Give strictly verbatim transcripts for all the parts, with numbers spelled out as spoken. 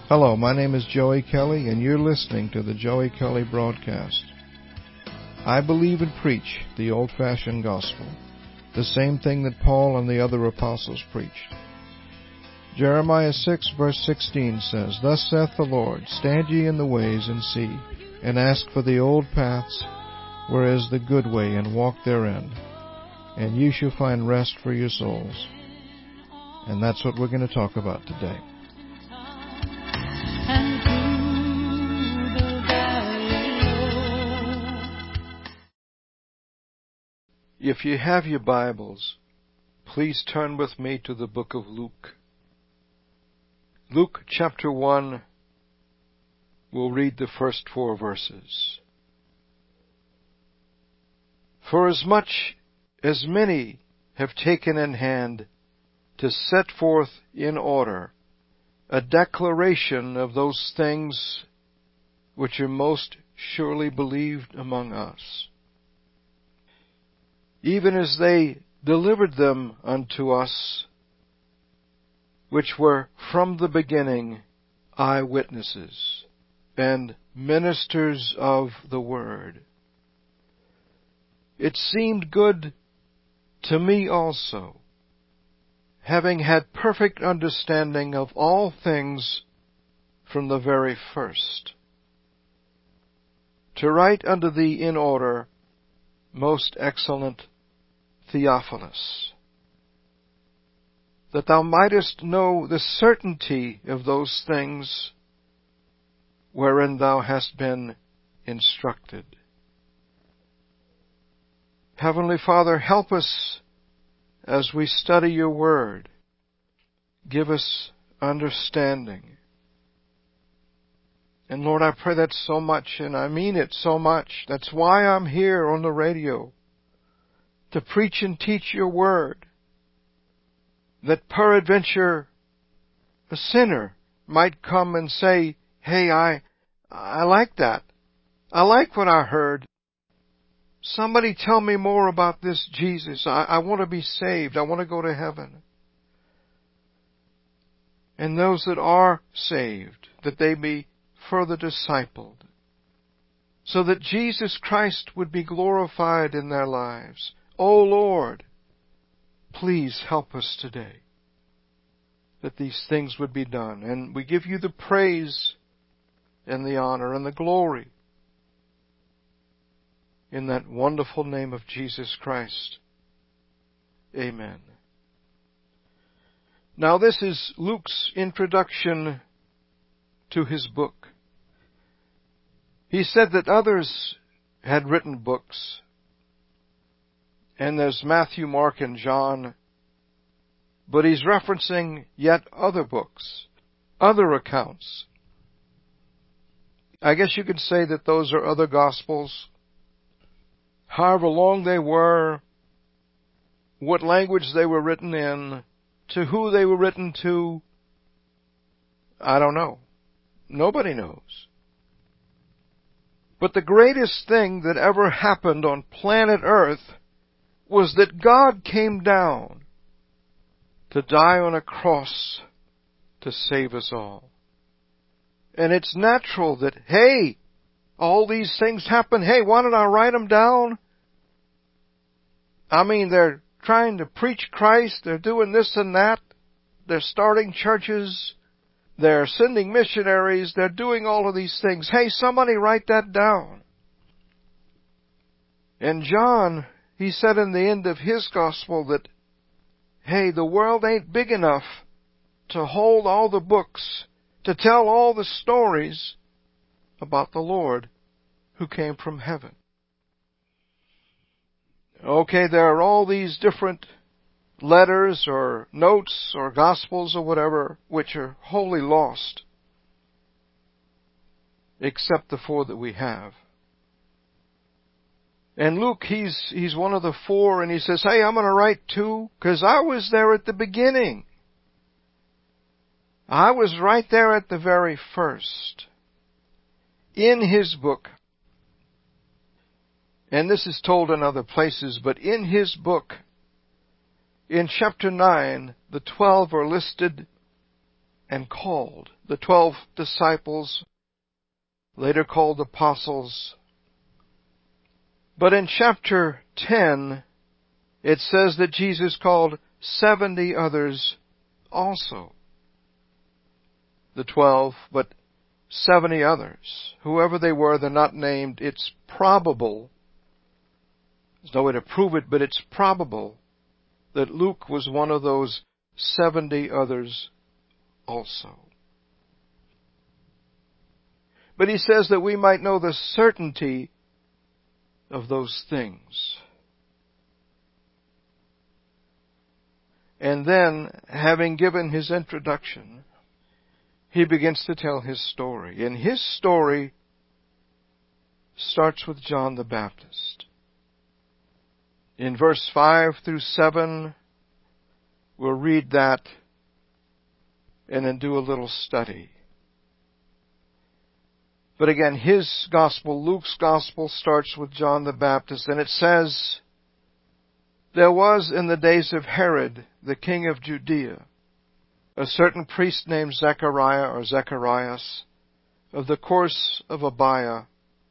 Hello, my name is Joey Kelly, and you're listening to the Joey Kelly Broadcast. I believe and preach the old-fashioned gospel, the same thing that Paul and the other apostles preached. Jeremiah six, verse sixteen says, Thus saith the Lord, Stand ye in the ways and see, and ask for the old paths, where is the good way, and walk therein, and ye shall find rest for your souls. And that's what we're going to talk about today. If you have your Bibles, please turn with me to the book of Luke. Luke chapter one, we'll read the first four verses. For as much as many have taken in hand to set forth in order a declaration of those things which are most surely believed among us, even as they delivered them unto us, which were from the beginning eyewitnesses and ministers of the word. It seemed good to me also, having had perfect understanding of all things from the very first, to write unto thee in order, most excellent Theophilus, that thou mightest know the certainty of those things wherein thou hast been instructed. Heavenly Father, help us as we study your word. Give us understanding. And Lord, I pray that so much, and I mean it so much. That's why I'm here on the radio, to preach and teach your word, that peradventure a sinner might come and say, hey, I, I like that. I like what I heard. Somebody tell me more about this Jesus. I, I want to be saved. I want to go to heaven. And those that are saved, that they be further discipled, so that Jesus Christ would be glorified in their lives. O Lord, please help us today, that these things would be done. And we give you the praise and the honor and the glory in that wonderful name of Jesus Christ. Amen. Now this is Luke's introduction to his book. He said that others had written books, and there's Matthew, Mark, and John, but he's referencing yet other books, other accounts. I guess you could say that those are other Gospels. However long they were, what language they were written in, to who they were written to, I don't know. Nobody knows. But the greatest thing that ever happened on planet Earth was that God came down to die on a cross to save us all. And it's natural that, hey, all these things happen. Hey, why don't I write them down? I mean, they're trying to preach Christ. They're doing this and that. They're starting churches. They're sending missionaries. They're doing all of these things. Hey, somebody write that down. And John, he said in the end of his gospel that, hey, the world ain't big enough to hold all the books, to tell all the stories about the Lord who came from heaven. Okay, there are all these different letters or notes or gospels or whatever which are wholly lost, except the four that we have. And Luke, he's he's one of the four, and he says, hey, I'm going to write two, because I was there at the beginning. I was right there at the very first, in his book. And this is told in other places, but in his book, in chapter nine, the twelve are listed and called. the twelve disciples, later called apostles. But in chapter ten, it says that Jesus called seventy others also. The twelve, but seventy others. Whoever they were, they're not named. It's probable. There's no way to prove it, but it's probable that Luke was one of those seventy others also. But he says that we might know the certainty of those things. And then, having given his introduction, he begins to tell his story. And his story starts with John the Baptist. In verse five through seven, we'll read that and then do a little study. But again, his gospel, Luke's gospel, starts with John the Baptist, and it says, "There was in the days of Herod, the king of Judea, a certain priest named Zechariah or Zacharias of the course of Abiah."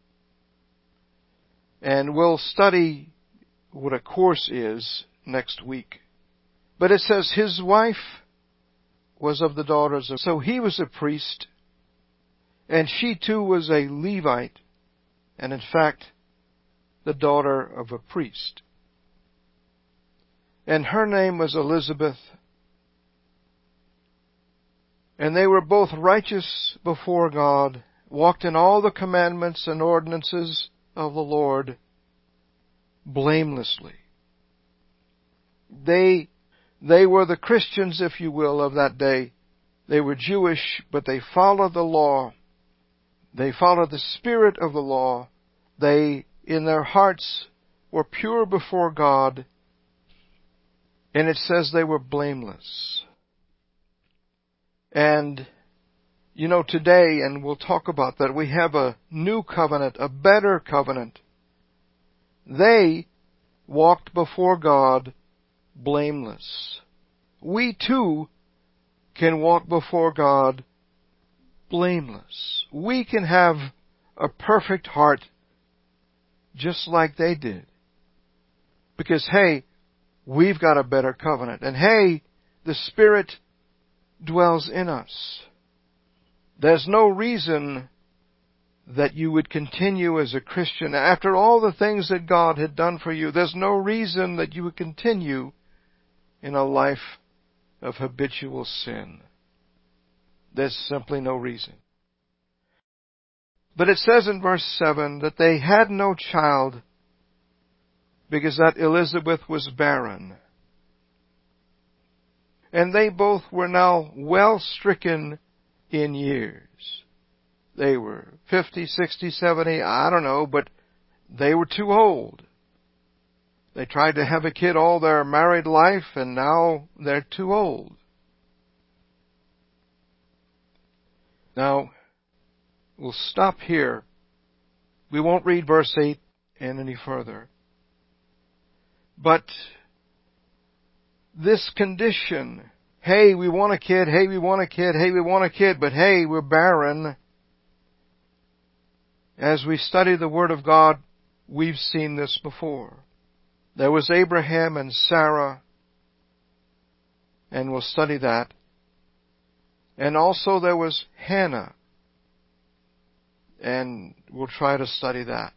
And we'll study what a course is next week. But it says his wife was of the daughters of, so he was a priest, and she too was a Levite, and in fact, the daughter of a priest. And her name was Elizabeth. And they were both righteous before God, walked in all the commandments and ordinances of the Lord blamelessly. They, they were the Christians, if you will, of that day. They were Jewish, but they followed the law. They followed the spirit of the law. They, in their hearts, were pure before God. And it says they were blameless. And, you know, today, and we'll talk about that, we have a new covenant, a better covenant. They walked before God blameless. We too can walk before God blameless. We can have a perfect heart just like they did. Because, hey, we've got a better covenant. And hey, the Spirit dwells in us. There's no reason that you would continue as a Christian. After all the things that God had done for you, there's no reason that you would continue in a life of habitual sin. There's simply no reason. But it says in verse seven that they had no child because that Elizabeth was barren. And they both were now well stricken in years. They were fifty, sixty, seventy, I don't know, but they were too old. They tried to have a kid all their married life, and now they're too old. Now, we'll stop here. We won't read verse eight and any further. But this condition, hey, we want a kid, hey, we want a kid, hey, we want a kid, but hey, we're barren. As we study the Word of God, we've seen this before. There was Abraham and Sarah, and we'll study that. And also there was Hannah, and we'll try to study that.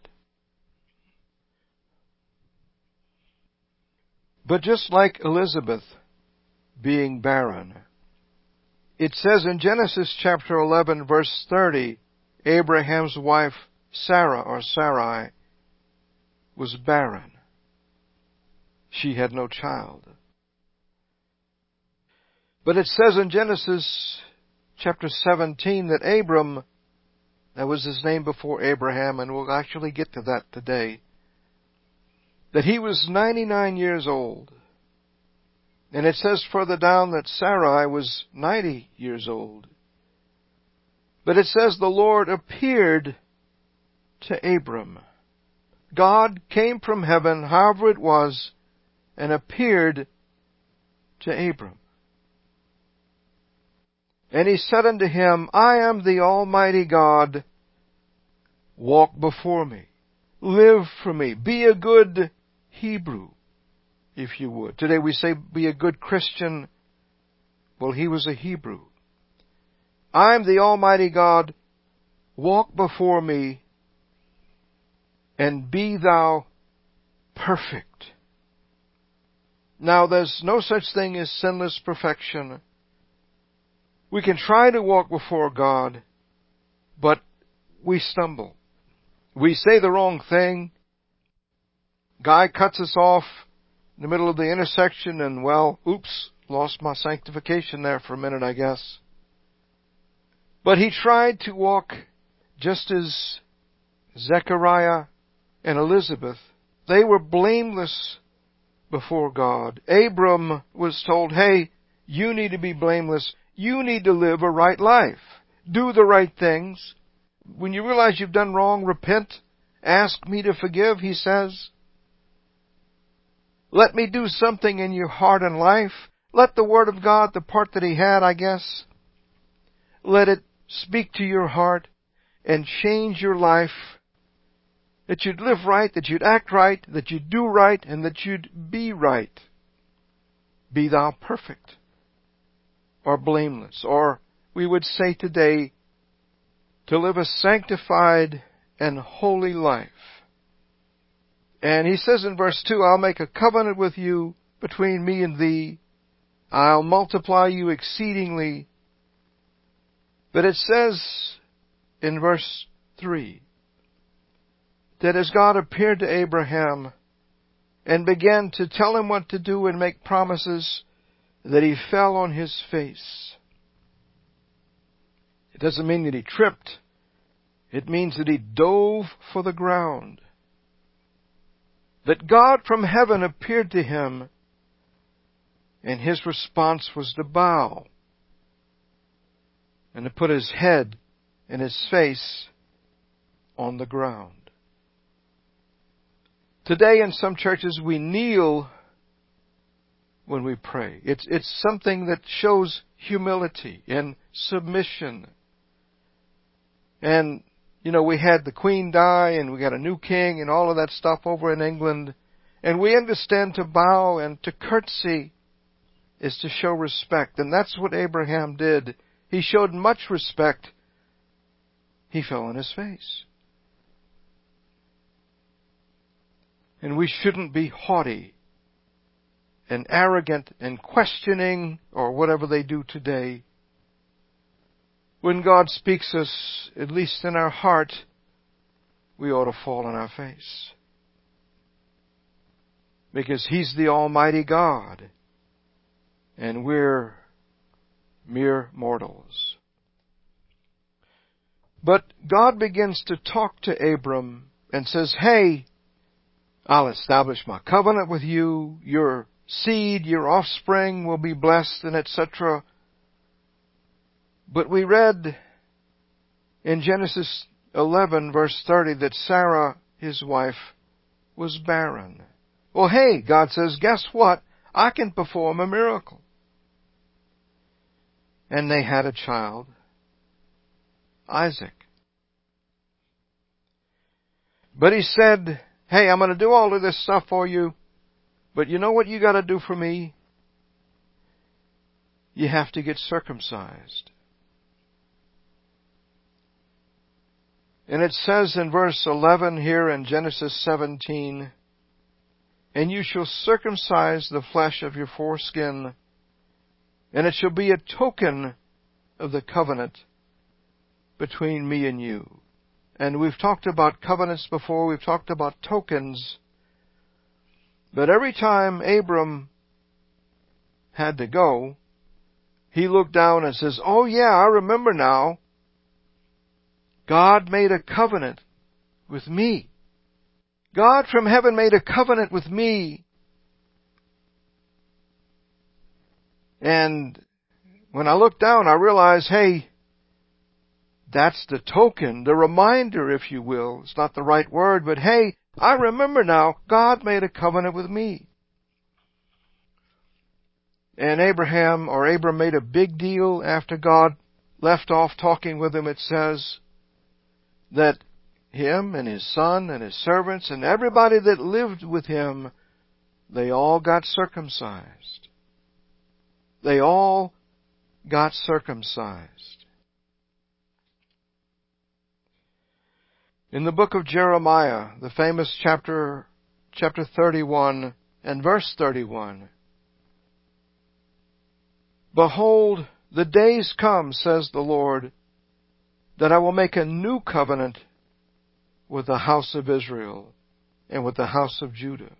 But just like Elizabeth being barren, it says in Genesis chapter eleven, verse thirty, Abraham's wife Sarah or Sarai was barren. She had no child. But it says in Genesis chapter seventeen that Abram, that was his name before Abraham, and we'll actually get to that today, that he was ninety-nine years old. And it says further down that Sarai was ninety years old. But it says the Lord appeared to Abram. God came from heaven, however it was, and appeared to Abram. And he said unto him, I am the Almighty God. Walk before me. Live for me. Be a good Hebrew, if you would. Today we say be a good Christian. Well, he was a Hebrew. I am the Almighty God. Walk before me, and be thou perfect. Now, there's no such thing as sinless perfection. We can try to walk before God, but we stumble. We say the wrong thing. Guy cuts us off in the middle of the intersection, and, well, oops, lost my sanctification there for a minute, I guess. But he tried to walk just as Zechariah and Elizabeth. They were blameless before God. Abram was told, hey, you need to be blameless. You need to live a right life. Do the right things. When you realize you've done wrong, repent. Ask me to forgive, he says. Let me do something in your heart and life. Let the Word of God, the part that he had, I guess, let it speak to your heart and change your life. That you'd live right, that you'd act right, that you'd do right, and that you'd be right. Be thou perfect, or blameless, or we would say today, to live a sanctified and holy life. And he says in verse two, I'll make a covenant with you between me and thee. I'll multiply you exceedingly. But it says in verse three, that as God appeared to Abraham and began to tell him what to do and make promises, that he fell on his face. It doesn't mean that he tripped. It means that he dove for the ground. That God from heaven appeared to him, and his response was to bow and to put his head and his face on the ground. Today in some churches we kneel when we pray. It's, it's something that shows humility and submission. And, you know, we had the Queen die and we got a new king and all of that stuff over in England. And we understand to bow and to curtsy is to show respect. And that's what Abraham did. He showed much respect. He fell on his face. And we shouldn't be haughty and arrogant and questioning or whatever they do today. When God speaks us, at least in our heart, we ought to fall on our face. Because He's the Almighty God, and we're mere mortals. But God begins to talk to Abram and says, hey, I'll establish my covenant with you. Your seed, your offspring will be blessed, and et cetera. But we read in Genesis eleven, verse thirty, that Sarah, his wife, was barren. Well, hey, God says, guess what? I can perform a miracle. And they had a child, Isaac. But he said, hey, I'm going to do all of this stuff for you, but you know what you got to do for me? You have to get circumcised. And it says in verse eleven here in Genesis seventeen, and you shall circumcise the flesh of your foreskin, and it shall be a token of the covenant between me and you. And we've talked about covenants before, we've talked about tokens. But every time Abram had to go, he looked down and says, oh yeah, I remember now. God made a covenant with me. God from heaven made a covenant with me. And when I looked down, I realized, hey, that's the token, the reminder, if you will. It's not the right word, but hey, I remember now, God made a covenant with me. And Abraham, or Abram, made a big deal after God left off talking with him, it says that him and his son and his servants and everybody that lived with him, they all got circumcised. They all got circumcised. In the book of Jeremiah, the famous chapter, chapter thirty-one and verse thirty-one, "Behold, the days come, says the Lord, that I will make a new covenant with the house of Israel and with the house of Judah."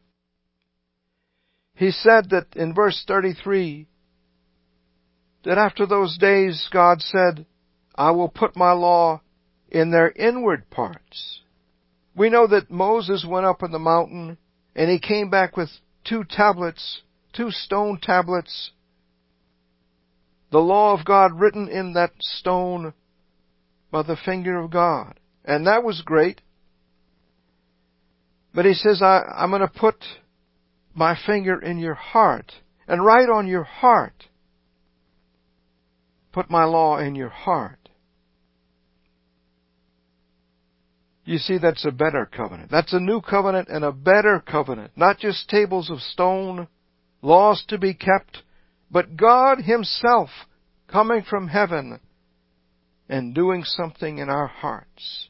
He said that in verse thirty-three, that after those days, God said, "I will put my law in their inward parts." We know that Moses went up on the mountain and he came back with two tablets, two stone tablets, the law of God written in that stone by the finger of God. And that was great. But he says, I, I'm going to put my finger in your heart and write on your heart. Put my law in your heart. You see, that's a better covenant. That's a new covenant and a better covenant. Not just tables of stone, laws to be kept, but God Himself coming from heaven and doing something in our hearts.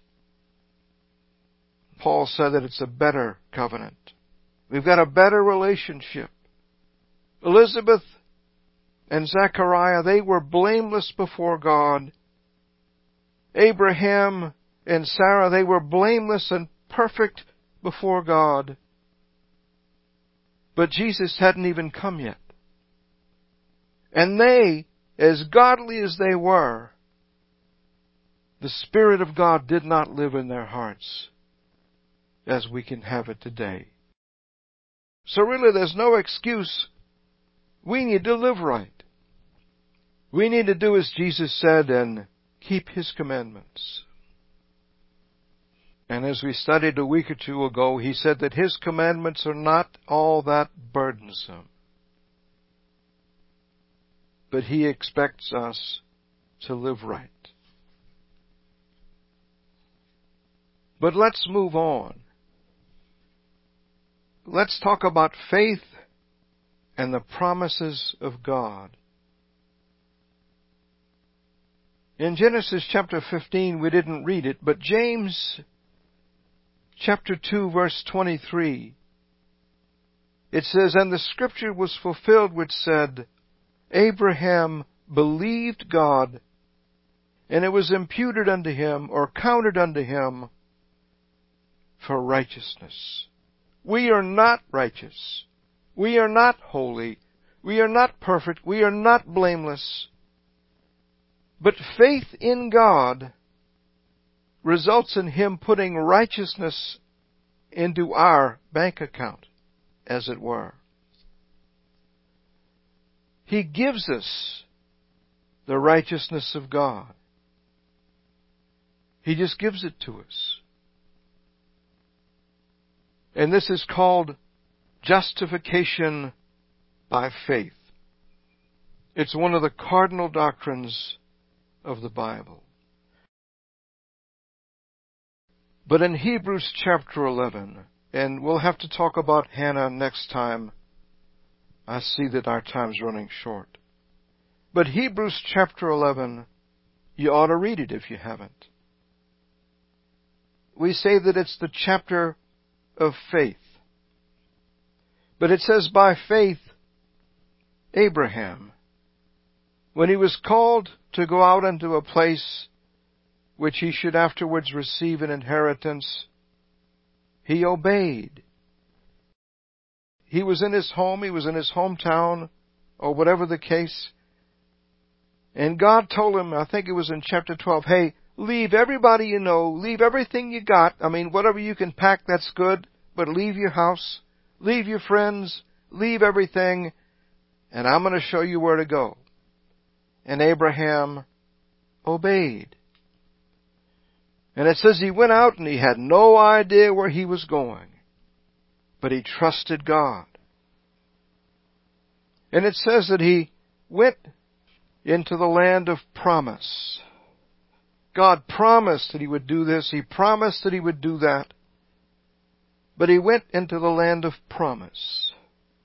Paul said that it's a better covenant. We've got a better relationship. Elizabeth and Zechariah, they were blameless before God. Abraham and Sarah, they were blameless and perfect before God. But Jesus hadn't even come yet. And they, as godly as they were, the Spirit of God did not live in their hearts as we can have it today. So really there's no excuse. We need to live right. We need to do as Jesus said and keep His commandments. And as we studied a week or two ago, He said that His commandments are not all that burdensome. But He expects us to live right. But let's move on. Let's talk about faith and the promises of God. In Genesis chapter fifteen, we didn't read it, but James chapter two, verse twenty-three, it says, "And the scripture was fulfilled which said, Abraham believed God, and it was imputed unto him," or counted unto him, "for righteousness." We are not righteous. We are not holy. We are not perfect. We are not blameless. But faith in God results in Him putting righteousness into our bank account, as it were. He gives us the righteousness of God. He just gives it to us. And this is called justification by faith. It's one of the cardinal doctrines of the Bible. But in Hebrews chapter eleven, and we'll have to talk about Hannah next time. I see that our time's running short. But Hebrews chapter eleven, you ought to read it if you haven't. We say that it's the chapter of faith. But it says, by faith, Abraham, when he was called to go out into a place which he should afterwards receive an inheritance, he obeyed. He was in his home, he was in his hometown, or whatever the case. And God told him, I think it was in chapter twelve, hey, leave everybody you know, leave everything you got. I mean, whatever you can pack, that's good, but leave your house, leave your friends, leave everything, and I'm going to show you where to go. And Abraham obeyed. And it says he went out and he had no idea where he was going, but he trusted God. And it says that he went into the land of promise. God promised that He would do this. He promised that He would do that. But he went into the land of promise.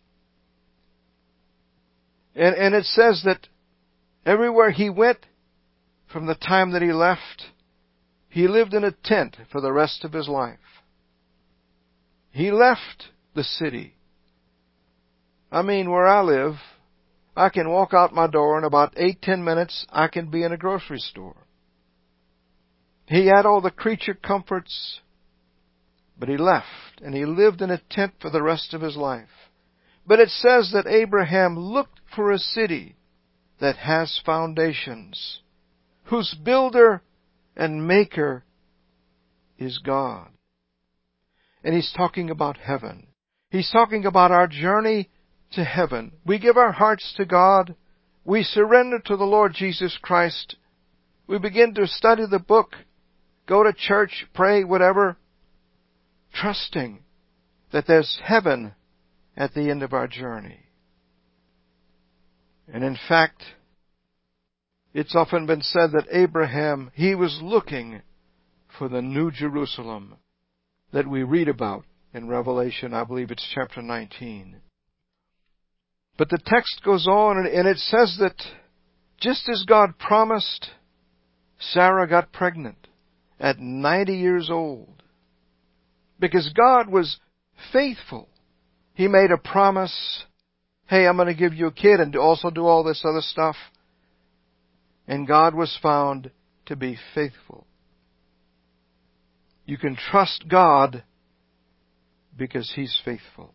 And, and it says that everywhere he went, from the time that he left, he lived in a tent for the rest of his life. He left the city. I mean, where I live, I can walk out my door in about eight, ten minutes, I can be in a grocery store. He had all the creature comforts, but he left, and he lived in a tent for the rest of his life. But it says that Abraham looked for a city that has foundations, whose builder and maker is God. And he's talking about heaven. He's talking about our journey to heaven. We give our hearts to God. We surrender to the Lord Jesus Christ. We begin to study the book, go to church, pray, whatever, trusting that there's heaven at the end of our journey. And in fact, it's often been said that Abraham, he was looking for the New Jerusalem that we read about in Revelation. I believe it's chapter nineteen. But the text goes on and it says that just as God promised, Sarah got pregnant at ninety years old. Because God was faithful. He made a promise. Hey, I'm going to give you a kid and also do all this other stuff. And God was found to be faithful. You can trust God because He's faithful.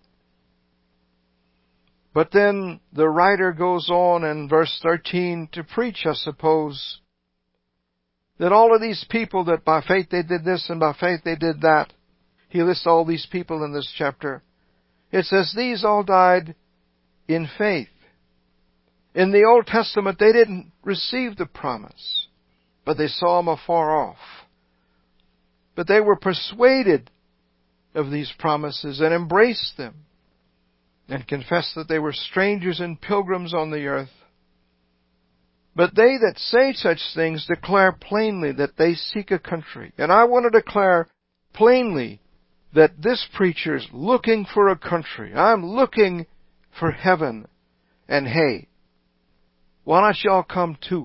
But then the writer goes on in verse thirteen to preach, I suppose, that all of these people that by faith they did this and by faith they did that. He lists all these people in this chapter. It says these all died in faith. In the Old Testament, they didn't receive the promise, but they saw Him afar off. But they were persuaded of these promises and embraced them and confessed that they were strangers and pilgrims on the earth. But they that say such things declare plainly that they seek a country. And I want to declare plainly that this preacher's looking for a country. I'm looking for heaven. And hey, why don't y'all come too?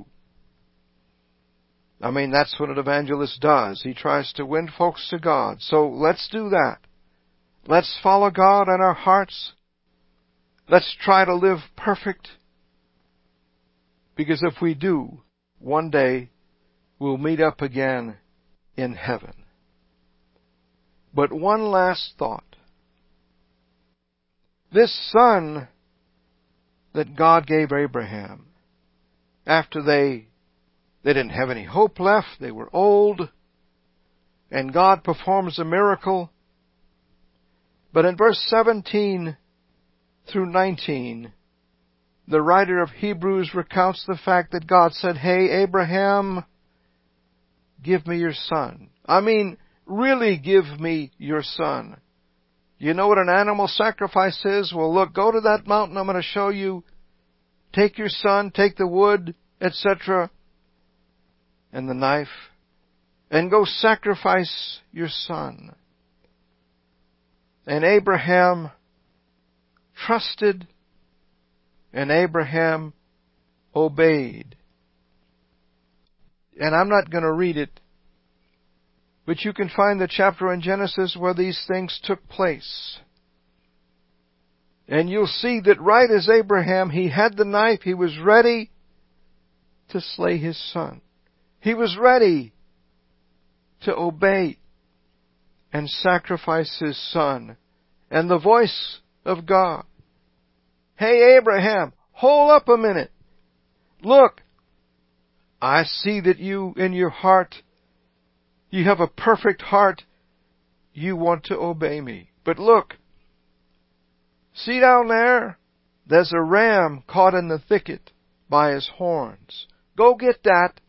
I mean, that's what an evangelist does. He tries to win folks to God. So let's do that. Let's follow God in our hearts. Let's try to live perfect. Because if we do, one day we'll meet up again in heaven. But one last thought. This son that God gave Abraham, after they, they didn't have any hope left, they were old, and God performs a miracle. But in verse seventeen through nineteen, the writer of Hebrews recounts the fact that God said, hey, Abraham, give me your son. I mean, really give me your son. You know what an animal sacrifice is? Well, look, go to that mountain I'm going to show you. Take your son, take the wood, et cetera, and the knife, and go sacrifice your son. And Abraham trusted, and Abraham obeyed. And I'm not going to read it, but you can find the chapter in Genesis where these things took place. And you'll see that right as Abraham, he had the knife, he was ready to slay his son. He was ready to obey and sacrifice his son. And the voice of God, hey Abraham, hold up a minute. Look, I see that you in your heart, you have a perfect heart. You want to obey me. But look, see down there? There's a ram caught in the thicket by his horns. Go get that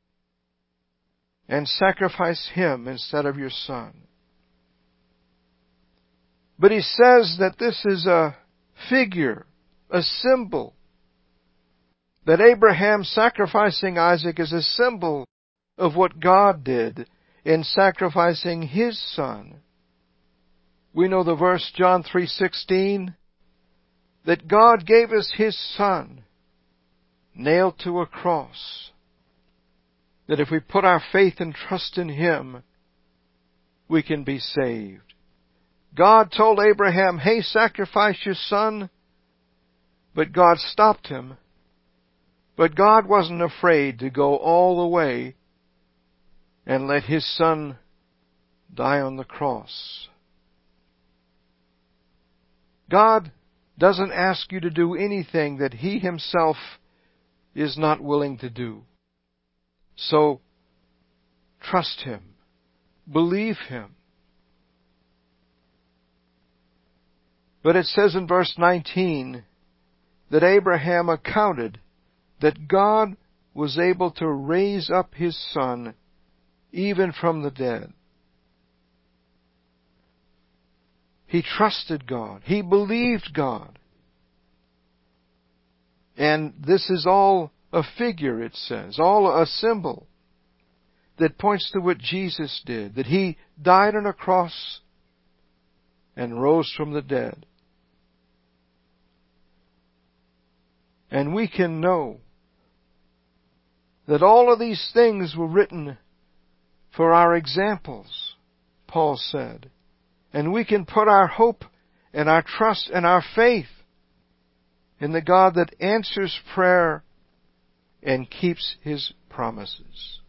and sacrifice him instead of your son. But he says that this is a figure, a symbol, that Abraham sacrificing Isaac is a symbol of what God did in sacrificing His Son. We know the verse, John three sixteen, that God gave us His Son, nailed to a cross, that if we put our faith and trust in Him, we can be saved. God told Abraham, hey, sacrifice your son, but God stopped him. But God wasn't afraid to go all the way and let His Son die on the cross. God doesn't ask you to do anything that He Himself is not willing to do. So, trust Him. Believe Him. But it says in verse nineteen that Abraham accounted that God was able to raise up His Son even from the dead. He trusted God. He believed God. And this is all a figure, it says, all a symbol that points to what Jesus did, that He died on a cross and rose from the dead. And we can know that all of these things were written for our examples, Paul said. And we can put our hope and our trust and our faith in the God that answers prayer and keeps His promises.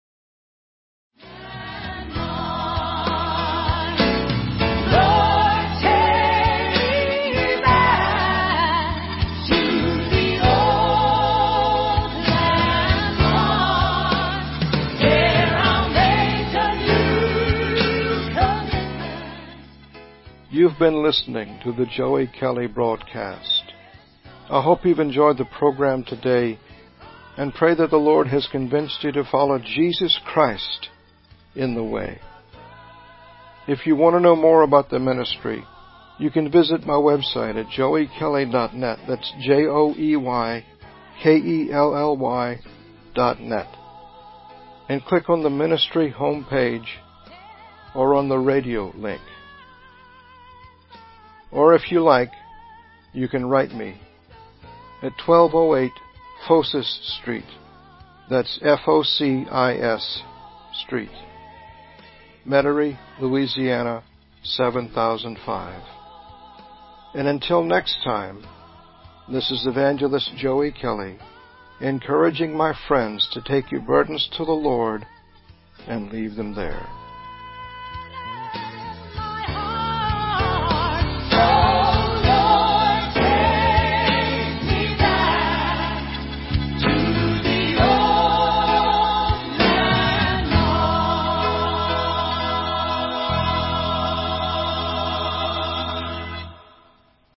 You've been listening to the Joey Kelly broadcast. I hope you've enjoyed the program today and pray that the Lord has convinced you to follow Jesus Christ in the way. If you want to know more about the ministry, you can visit my website at joey kelly dot net. That's J O E Y K E L L Y dot net. And click on the ministry homepage or on the radio link. Or if you like, you can write me at twelve oh eight Focis Street. That's F O C I S Street. Metairie, Louisiana, seven thousand five. And until next time, this is Evangelist Joey Kelly, encouraging my friends to take your burdens to the Lord and leave them there.